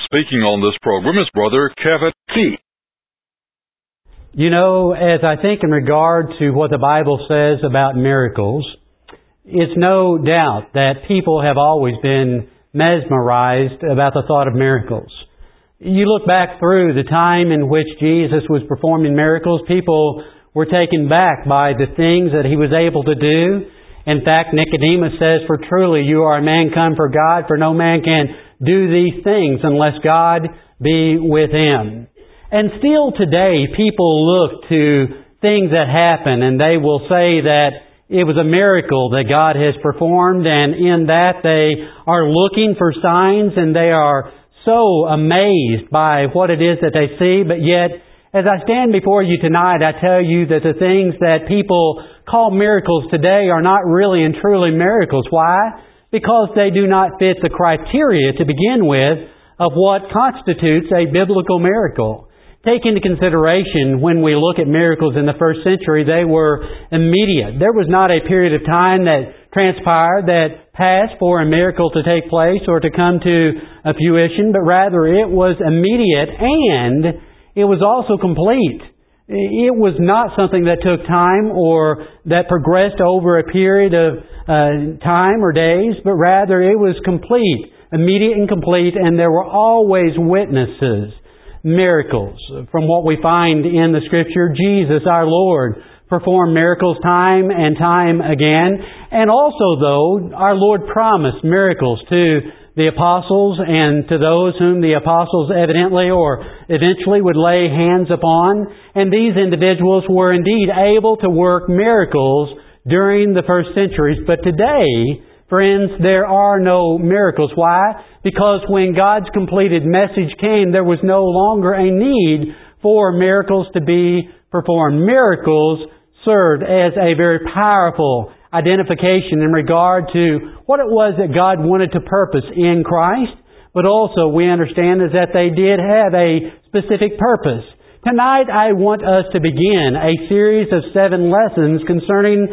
speaking on this program is Brother Kevin Key. You know, as I think in regard to what the Bible says about miracles, it's no doubt that people have always been mesmerized about the thought of miracles. You look back through the time in which Jesus was performing miracles, people were taken back by the things that He was able to do. In fact, Nicodemus says, "For truly you are a man come for God, for no man can do these things unless God be with him." And still today, people look to things that happen and they will say that it was a miracle that God has performed, and in that they are looking for signs and they are so amazed by what it is that they see. But yet, as I stand before you tonight, I tell you that the things that people call miracles today are not really and truly miracles. Why? Because they do not fit the criteria to begin with of what constitutes a biblical miracle. Take into consideration, when we look at miracles in the first century, they were immediate. There was not a period of time that transpired, that passed for a miracle to take place or to come to a fruition, but rather it was immediate and it was also complete. It was not something that took time or that progressed over a period of time or days, but rather it was complete, immediate and complete, and there were always witnesses. Miracles. From what we find in the Scripture, Jesus, our Lord, performed miracles time and time again. And also, though, our Lord promised miracles to the apostles and to those whom the apostles evidently or eventually would lay hands upon. And these individuals were indeed able to work miracles during the first centuries. But today, friends, there are no miracles. Why? Because when God's completed message came, there was no longer a need for miracles to be performed. Miracles served as a very powerful identification in regard to what it was that God wanted to purpose in Christ, but also we understand is that they did have a specific purpose. Tonight I want us to begin a series of 7 lessons concerning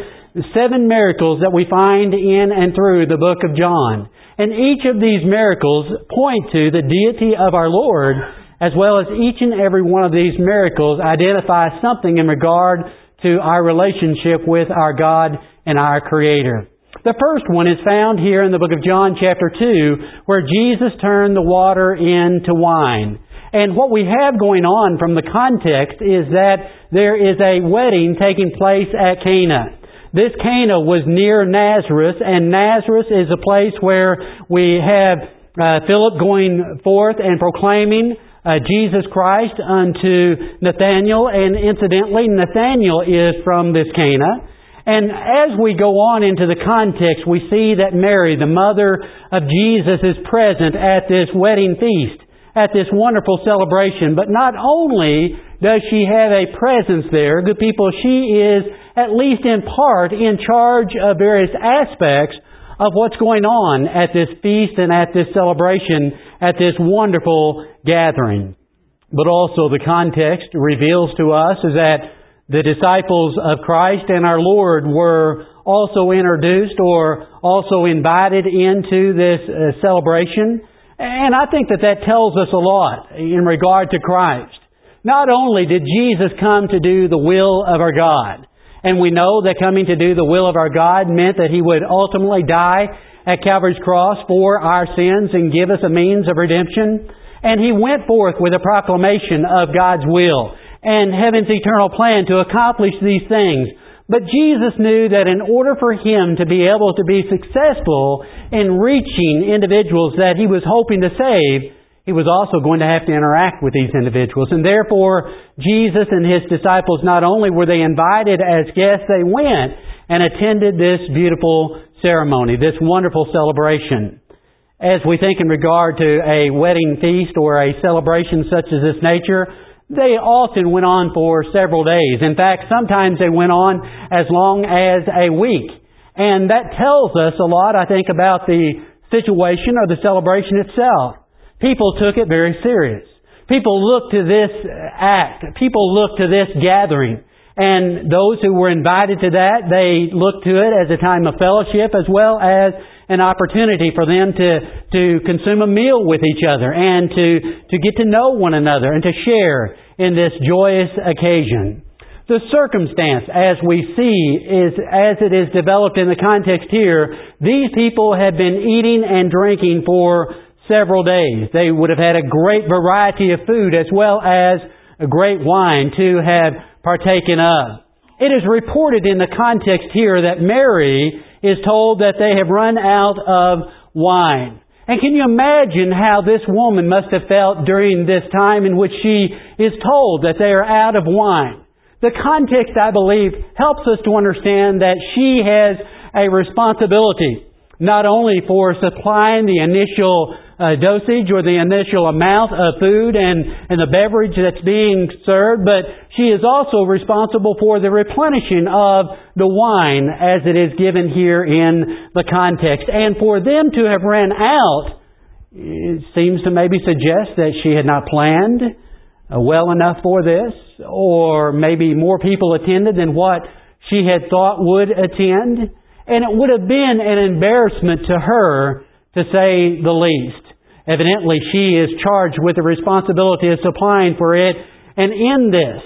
7 miracles that we find in and through the book of John. And each of these miracles point to the deity of our Lord, as well as each and every one of these miracles identify something in regard to our relationship with our God and our Creator. The first one is found here in the book of John chapter 2, where Jesus turned the water into wine. And what we have going on from the context is that there is a wedding taking place at Cana. This Cana was near Nazareth, and Nazareth is a place where we have Philip going forth and proclaiming Jesus Christ unto Nathanael, and incidentally, Nathanael is from this Cana. And as we go on into the context, we see that Mary, the mother of Jesus, is present at this wedding feast, at this wonderful celebration. But not only does she have a presence there, good people, she is, at least in part, in charge of various aspects of what's going on at this feast and at this celebration, at this wonderful gathering. But also the context reveals to us is that the disciples of Christ and our Lord were also introduced or also invited into this celebration. And I think that tells us a lot in regard to Christ. Not only did Jesus come to do the will of our God, and we know that coming to do the will of our God meant that He would ultimately die at Calvary's cross for our sins and give us a means of redemption. And He went forth with a proclamation of God's will and heaven's eternal plan to accomplish these things. But Jesus knew that in order for Him to be able to be successful in reaching individuals that He was hoping to save, He was also going to have to interact with these individuals. And therefore, Jesus and His disciples, not only were they invited as guests, they went and attended this beautiful ceremony, this wonderful celebration. As we think in regard to a wedding feast or a celebration such as this nature, they often went on for several days. In fact, sometimes they went on as long as a week. And that tells us a lot, I think, about the situation or the celebration itself. People took it very serious. People looked to this act. People looked to this gathering And those who were invited to that, they looked to it as a time of fellowship as well as an opportunity for them to consume a meal with each other and to get to know one another and to share in this joyous occasion. The circumstance, as we see, is as it is developed in the context here, these people had been eating and drinking for several days. They would have had a great variety of food as well as a great wine to have partaken of. It is reported in the context here that Mary is told that they have run out of wine. And can you imagine how this woman must have felt during this time in which she is told that they are out of wine? The context, I believe, helps us to understand that she has a responsibility not only for supplying the initial dosage or the initial amount of food and the beverage that's being served, but she is also responsible for the replenishing of the wine as it is given here in the context. And for them to have ran out, it seems to maybe suggest that she had not planned well enough for this, or maybe more people attended than what she had thought would attend. And it would have been an embarrassment to her, to say the least. Evidently, she is charged with the responsibility of supplying for it. And in this,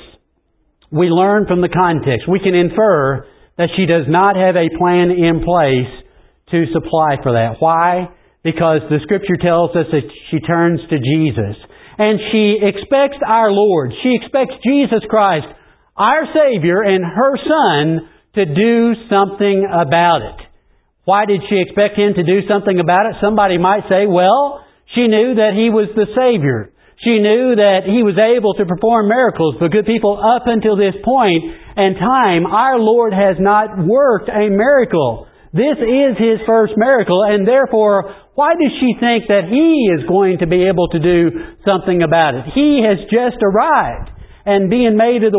we learn from the context, we can infer that she does not have a plan in place to supply for that. Why? Because the Scripture tells us that she turns to Jesus. And she expects our Lord. She expects Jesus Christ, our Savior, and her Son to do something about it. Why did she expect Him to do something about it? Somebody might say, well, she knew that He was the Savior. She knew that He was able to perform miracles. But good people, up until this point in time, our Lord has not worked a miracle. This is His first miracle, and therefore, why does she think that He is going to be able to do something about it? He has just arrived and being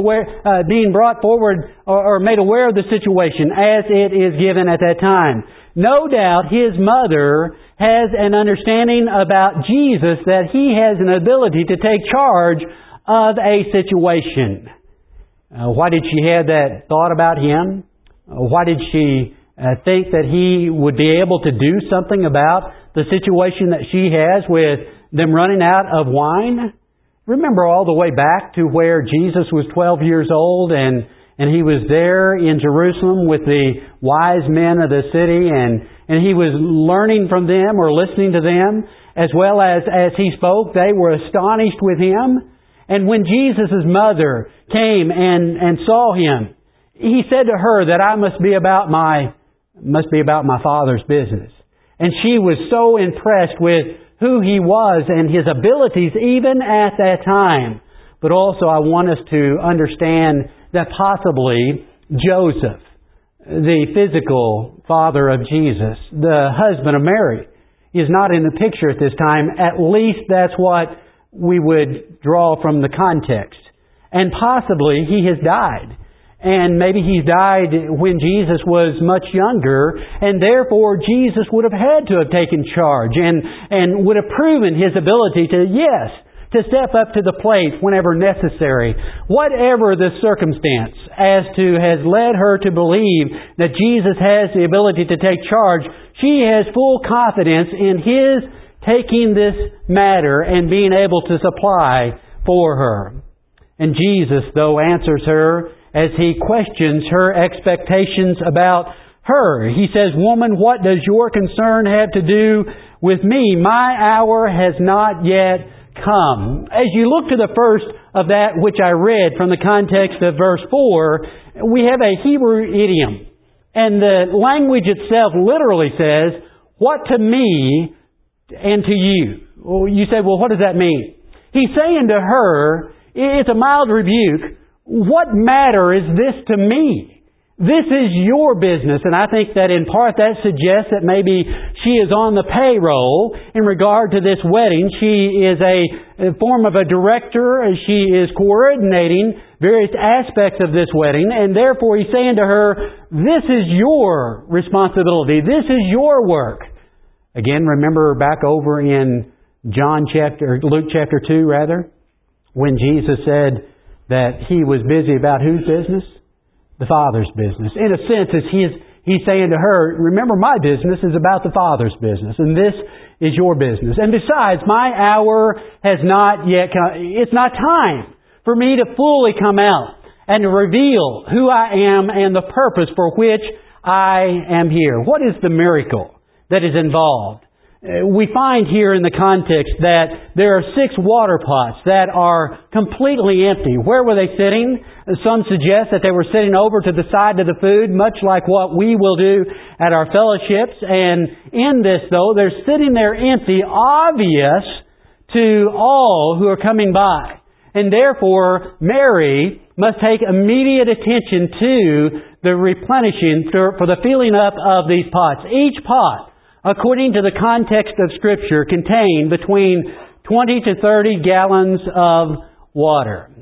brought forward or made aware of the situation as it is given at that time. No doubt His mother has an understanding about Jesus, that He has an ability to take charge of a situation. Why did she have that thought about Him? Why did she think that He would be able to do something about the situation that she has with them running out of wine? Remember all the way back to where Jesus was 12 years old and He was there in Jerusalem with the wise men of the city and He was learning from them or listening to them, as well as He spoke, they were astonished with Him. And when Jesus' mother came and saw Him, He said to her that I must be about my Father's business. And she was so impressed with who He was and His abilities even at that time. But also I want us to understand that possibly Joseph, the physical father of Jesus, the husband of Mary, is not in the picture at this time. At least that's what we would draw from the context. And possibly he has died. And maybe He died when Jesus was much younger, and therefore Jesus would have had to have taken charge and would have proven His ability to step up to the plate whenever necessary. Whatever the circumstance as to has led her to believe that Jesus has the ability to take charge, she has full confidence in His taking this matter and being able to supply for her. And Jesus, though, answers her as He questions her expectations about her. He says, "Woman, what does your concern have to do with me? My hour has not yet come." As you look to the first of that which I read from the context of verse 4, we have a Hebrew idiom. And the language itself literally says, "What to me and to you." Well, you say, well, what does that mean? He's saying to her, it's a mild rebuke, what matter is this to me? This is your business. And I think that in part that suggests that maybe she is on the payroll in regard to this wedding. She is a form of a director. She is coordinating various aspects of this wedding. And therefore He's saying to her, this is your responsibility. This is your work. Again, remember back over in Luke chapter 2 when Jesus said that He was busy about whose business? the Father's business. In a sense, He's saying to her, remember, my business is about the Father's business, and this is your business. And besides, my hour has not yet come. It's not time for me to fully come out and to reveal who I am and the purpose for which I am here. What is the miracle that is involved? We find here in the context that there are 6 water pots that are completely empty. Where were they sitting? Some suggest that they were sitting over to the side of the food, much like what we will do at our fellowships. And in this, though, they're sitting there empty, obvious to all who are coming by. And therefore, Mary must take immediate attention to the replenishing, for the filling up of these pots. Each pot, according to the context of Scripture, contain between 20 to 30 gallons of water.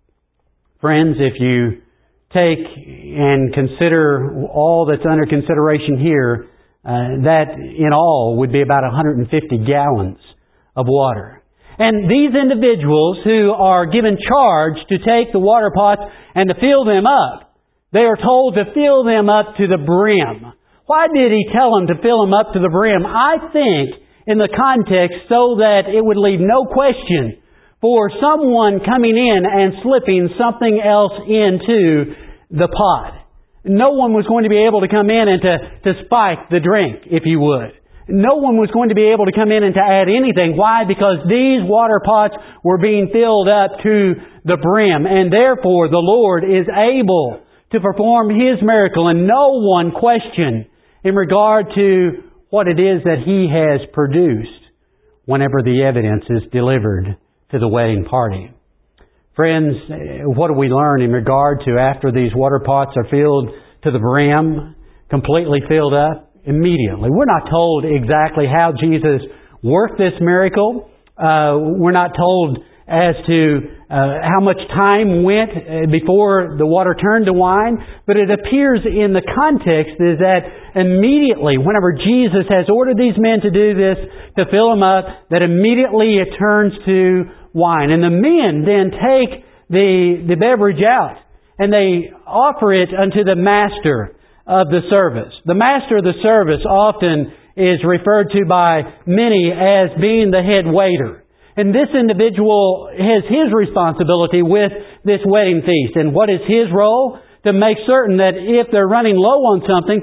Friends, if you take and consider all that's under consideration here, that in all would be about 150 gallons of water. And these individuals who are given charge to take the water pots and to fill them up, they are told to fill them up to the brim. Why did He tell them to fill them up to the brim? I think in the context so that it would leave no question for someone coming in and slipping something else into the pot. No one was going to be able to come in and to spike the drink, if you would. No one was going to be able to come in and to add anything. Why? Because these water pots were being filled up to the brim, and therefore the Lord is able to perform His miracle, and no one questioned in regard to what it is that He has produced whenever the evidence is delivered to the wedding party. Friends, what do we learn in regard to after these water pots are filled to the brim, completely filled up? Immediately. We're not told exactly how Jesus worked this miracle. We're not told as to how much time went before the water turned to wine, but it appears in the context is that immediately, whenever Jesus has ordered these men to do this, to fill them up, that immediately it turns to wine. And the men then take the beverage out and they offer it unto the master of the service. The master of the service often is referred to by many as being the head waiter. And this individual has his responsibility with this wedding feast. And what is his role? To make certain that if they're running low on something,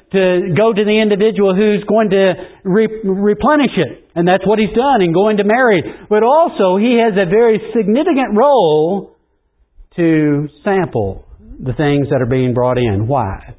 to go to the individual who's going to replenish it. And that's what he's done in going to Mary. But also, he has a very significant role to sample the things that are being brought in. Why?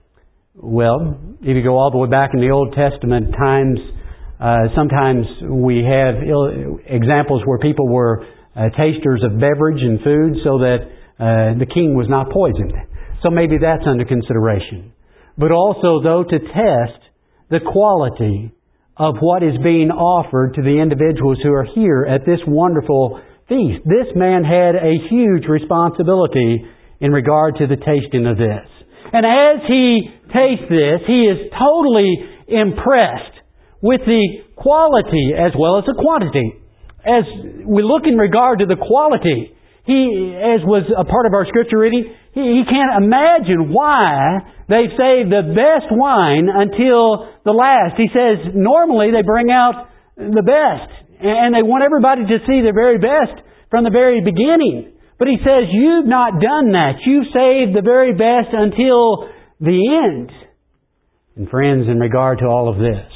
Well, if you go all the way back in the Old Testament times, sometimes we have examples where people were tasters of beverage and food so that the king was not poisoned. So maybe that's under consideration. But also, though, to test the quality of what is being offered to the individuals who are here at this wonderful feast. This man had a huge responsibility in regard to the tasting of this. And as he tastes this, he is totally impressed with the quality as well as the quantity. As we look in regard to the quality, he, as was a part of our scripture reading, he can't imagine why they've saved the best wine until the last. He says normally they bring out the best, and they want everybody to see their very best from the very beginning. But he says, you've not done that. You've saved the very best until the end. And friends, in regard to all of this,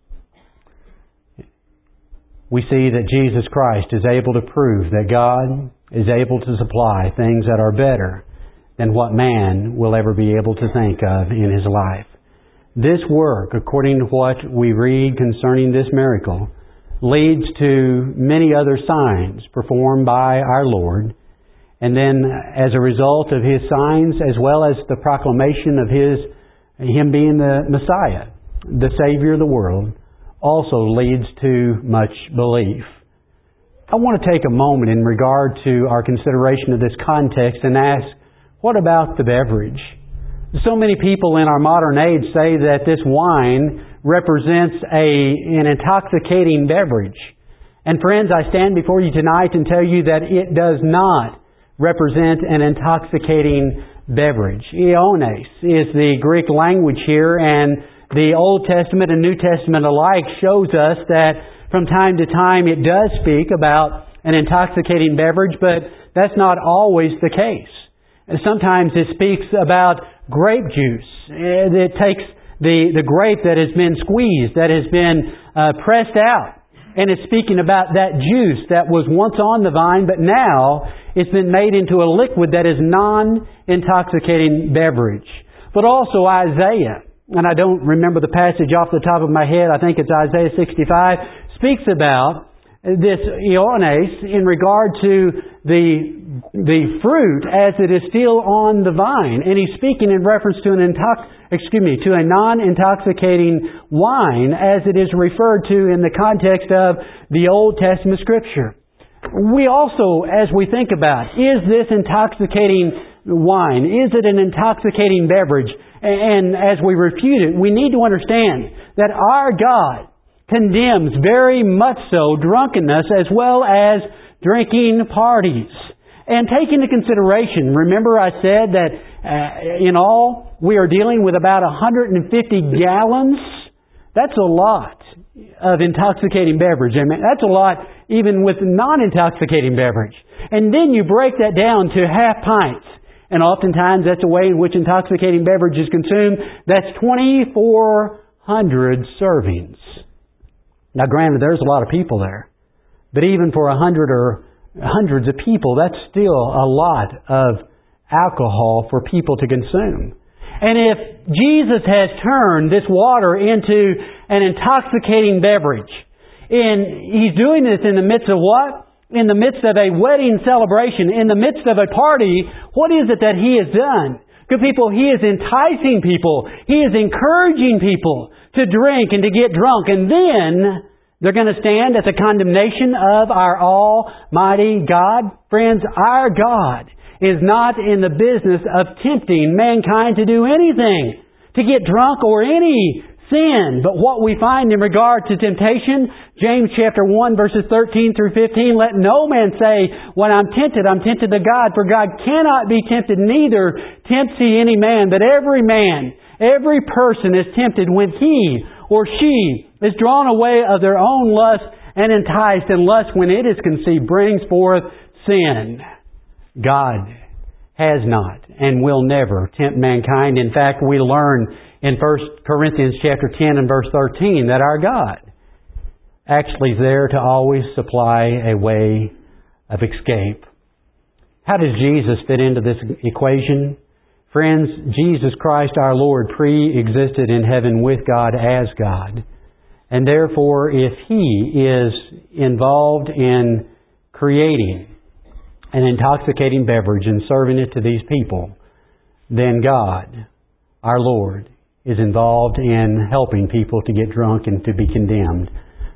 we see that Jesus Christ is able to prove that God is able to supply things that are better than what man will ever be able to think of in his life. This work, according to what we read concerning this miracle, leads to many other signs performed by our Lord. And then as a result of His signs, as well as the proclamation of Him being the Messiah, the Savior of the world, also leads to much belief. I want to take a moment in regard to our consideration of this context and ask, what about the beverage? So many people in our modern age say that this wine represents an intoxicating beverage. And friends, I stand before you tonight and tell you that it does not represent an intoxicating beverage. Iones is the Greek language here, and the Old Testament and New Testament alike shows us that from time to time it does speak about an intoxicating beverage, but that's not always the case. Sometimes it speaks about grape juice. It takes the grape that has been squeezed, that has been pressed out, and it's speaking about that juice that was once on the vine, but now it's been made into a liquid that is non-intoxicating beverage. But also Isaiah, and I don't remember the passage off the top of my head, I think it's Isaiah 65, speaks about this iones in regard to the fruit as it is still on the vine. And he's speaking in reference to to a non-intoxicating wine as it is referred to in the context of the Old Testament Scripture. We also, as we think about, is this intoxicating wine? Is it an intoxicating beverage? And as we refute it, we need to understand that our God condemns very much so drunkenness as well as drinking parties. And take into consideration, remember I said that in all we are dealing with about 150 gallons? That's a lot of intoxicating beverage. I mean, that's a lot even with non-intoxicating beverage. And then you break that down to half pints. And oftentimes that's the way in which intoxicating beverage is consumed. That's 2,400 servings. Now granted, there's a lot of people there. But even for 100 or hundreds of people, that's still a lot of alcohol for people to consume. And if Jesus has turned this water into an intoxicating beverage, and He's doing this in the midst of what? In the midst of a wedding celebration, in the midst of a party, what is it that He has done? Good people, He is enticing people. He is encouraging people to drink and to get drunk. And then they're going to stand at the condemnation of our Almighty God. Friends, our God is not in the business of tempting mankind to do anything, to get drunk or any sin. But what we find in regard to temptation, James chapter 1 verses 13 through 15, let no man say, when I'm tempted to God, for God cannot be tempted, neither tempts He any man, but every man, every person is tempted when he or she is drawn away of their own lust and enticed, and lust when it is conceived brings forth sin. God has not and will never tempt mankind. In fact, we learn in 1 Corinthians chapter 10 and verse 13 that our God actually is there to always supply a way of escape. How does Jesus fit into this equation? Friends, Jesus Christ our Lord pre-existed in heaven with God as God. And therefore, if He is involved in creating an intoxicating beverage and serving it to these people, then God, our Lord, is involved in helping people to get drunk and to be condemned.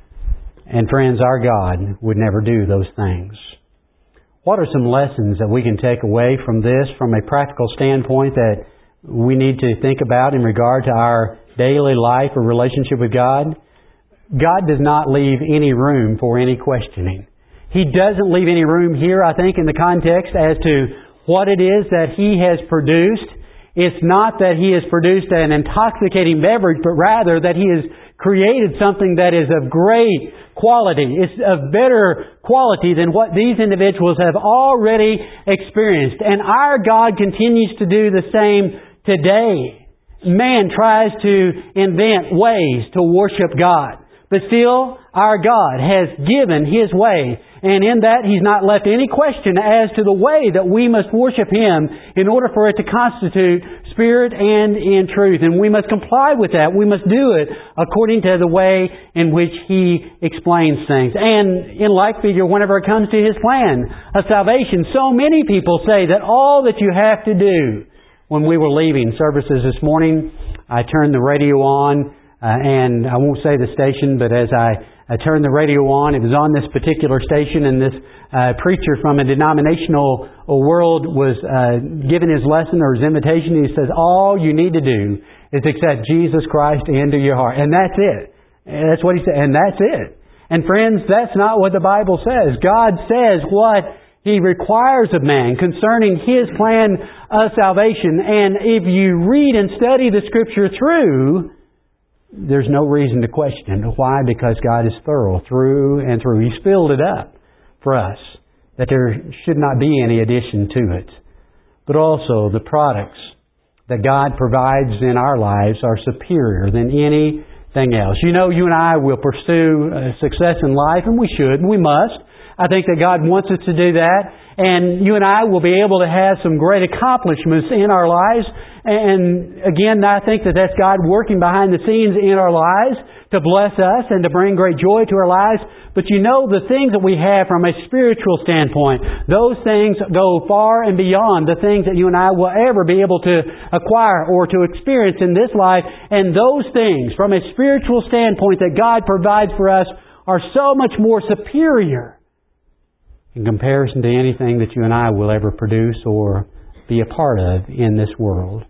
And friends, our God would never do those things. What are some lessons that we can take away from this from a practical standpoint that we need to think about in regard to our daily life or relationship with God? God does not leave any room for any questioning. He doesn't leave any room here, I think, in the context as to what it is that He has produced. It's not that He has produced an intoxicating beverage, but rather that He has created something that is of great quality. It's of better quality than what these individuals have already experienced. And our God continues to do the same today. Man tries to invent ways to worship God. But still, our God has given His way. And in that, He's not left any question as to the way that we must worship Him in order for it to constitute spirit and in truth. And we must comply with that. We must do it according to the way in which He explains things. And in like figure, whenever it comes to His plan of salvation, so many people say that all that you have to do. When we were leaving services this morning, I turned the radio on. And I won't say the station, but as I turned the radio on, it was on this particular station, and this preacher from a denominational world was giving his lesson or his invitation. He says, all you need to do is accept Jesus Christ into your heart. And that's it. That's what he said. And that's it. And friends, that's not what the Bible says. God says what He requires of man concerning His plan of salvation. And if you read and study the Scripture through, there's no reason to question. Why? Because God is thorough through and through. He's filled it up for us, that there should not be any addition to it. But also the products that God provides in our lives are superior than anything else. You know, you and I will pursue success in life, and we should, and we must. I think that God wants us to do that, and you and I will be able to have some great accomplishments in our lives. And again, I think that that's God working behind the scenes in our lives to bless us and to bring great joy to our lives. But you know, the things that we have from a spiritual standpoint, those things go far and beyond the things that you and I will ever be able to acquire or to experience in this life. And those things, from a spiritual standpoint that God provides for us, are so much more superior in comparison to anything that you and I will ever produce or be a part of in this world.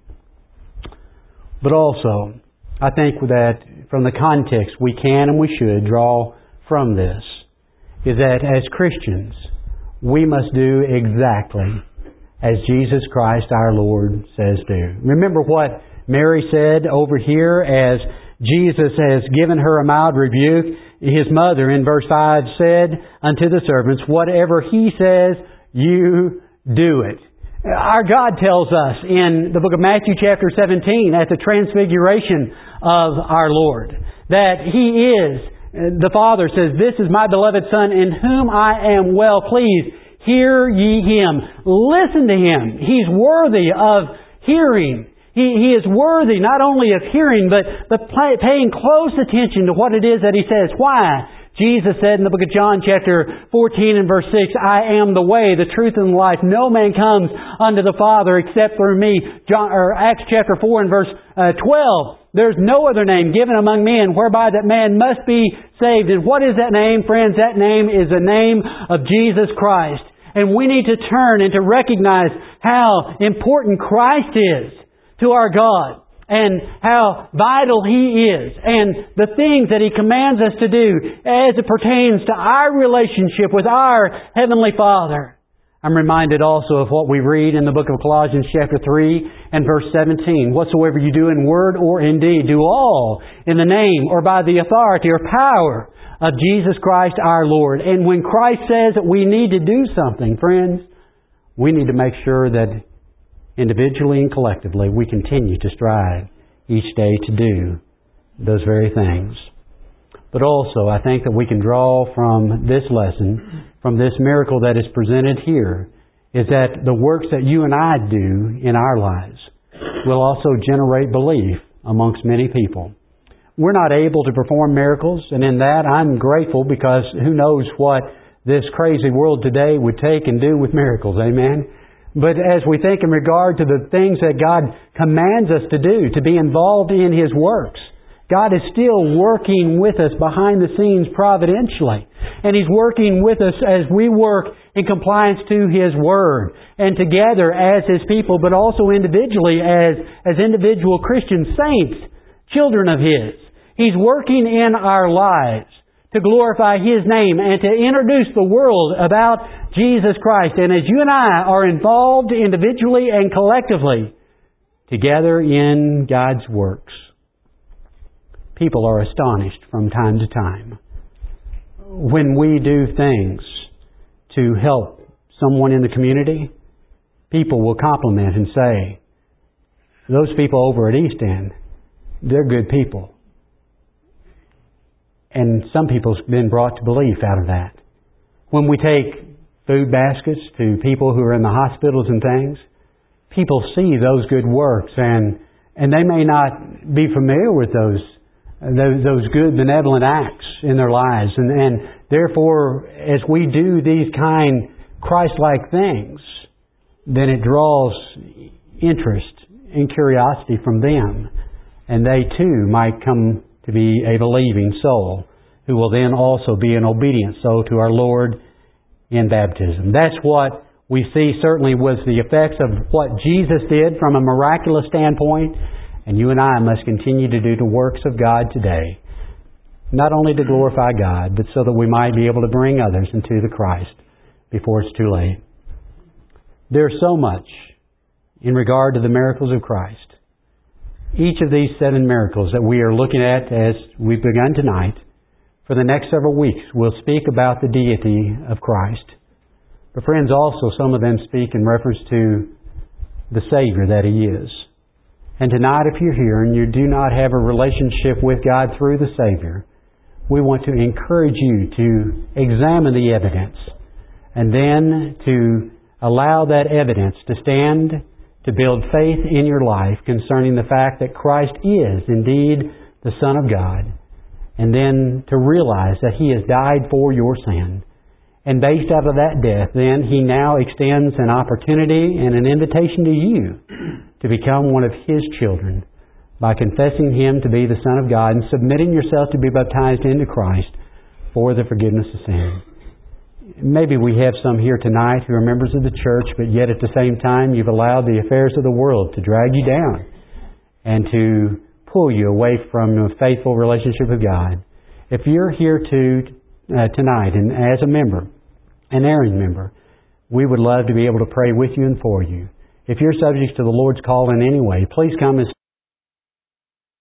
But also, I think that from the context we can and we should draw from this is that as Christians, we must do exactly as Jesus Christ our Lord says do. Remember what Mary said over here as Jesus has given her a mild rebuke. His mother in verse 5 said unto the servants, whatever He says, you do it. Our God tells us in the book of Matthew chapter 17 at the transfiguration of our Lord that He is, the Father says, this is my beloved Son in whom I am well pleased. Hear ye Him. Listen to Him. He's worthy of hearing. He is worthy not only of hearing, but paying close attention to what it is that He says. Why? Jesus said in the book of John chapter 14 and verse 6, I am the way, the truth, and the life. No man comes unto the Father except through me. Acts chapter 4 and verse 12. There's no other name given among men whereby that man must be saved. And what is that name, friends? That name is the name of Jesus Christ. And we need to turn and to recognize how important Christ is to our God, and how vital He is, and the things that He commands us to do as it pertains to our relationship with our Heavenly Father. I'm reminded also of what we read in the book of Colossians chapter 3 and verse 17. Whatsoever you do in word or in deed, do all in the name or by the authority or power of Jesus Christ our Lord. And when Christ says that we need to do something, friends, we need to make sure that individually and collectively, we continue to strive each day to do those very things. But also, I think that we can draw from this lesson, from this miracle that is presented here, is that the works that you and I do in our lives will also generate belief amongst many people. We're not able to perform miracles, and in that I'm grateful, because who knows what this crazy world today would take and do with miracles. Amen? But as we think in regard to the things that God commands us to do, to be involved in His works, God is still working with us behind the scenes providentially. And He's working with us as we work in compliance to His Word. And together as His people, but also individually as individual Christian saints, children of His. He's working in our lives to glorify His name and to introduce the world about Jesus Christ. And as you and I are involved individually and collectively together in God's works, people are astonished from time to time. When we do things to help someone in the community, people will compliment and say, those people over at East End, they're good people. And some people's been brought to belief out of that. When we take food baskets to people who are in the hospitals and things, people see those good works, and they may not be familiar with those good benevolent acts in their lives. And therefore, as we do these kind Christ-like things, then it draws interest and curiosity from them. And they too might come to be a believing soul, who will then also be an obedient soul to our Lord in baptism. That's what we see certainly was the effects of what Jesus did from a miraculous standpoint, and you and I must continue to do the works of God today, not only to glorify God, but so that we might be able to bring others into the Christ before it's too late. There's so much in regard to the miracles of Christ. Each of these 7 miracles that we are looking at as we've begun tonight, for the next several weeks, will speak about the deity of Christ. But friends, also some of them speak in reference to the Savior that He is. And tonight, if you're here and you do not have a relationship with God through the Savior, we want to encourage you to examine the evidence and then to allow that evidence to stand to build faith in your life concerning the fact that Christ is indeed the Son of God, and then to realize that He has died for your sin. And based out of that death, then He now extends an opportunity and an invitation to you to become one of His children by confessing Him to be the Son of God and submitting yourself to be baptized into Christ for the forgiveness of sin. Maybe we have some here tonight who are members of the church, but yet at the same time you've allowed the affairs of the world to drag you down and to pull you away from a faithful relationship with God. If you're here tonight and as a member, an erring member, we would love to be able to pray with you and for you. If you're subject to the Lord's call in any way, please come and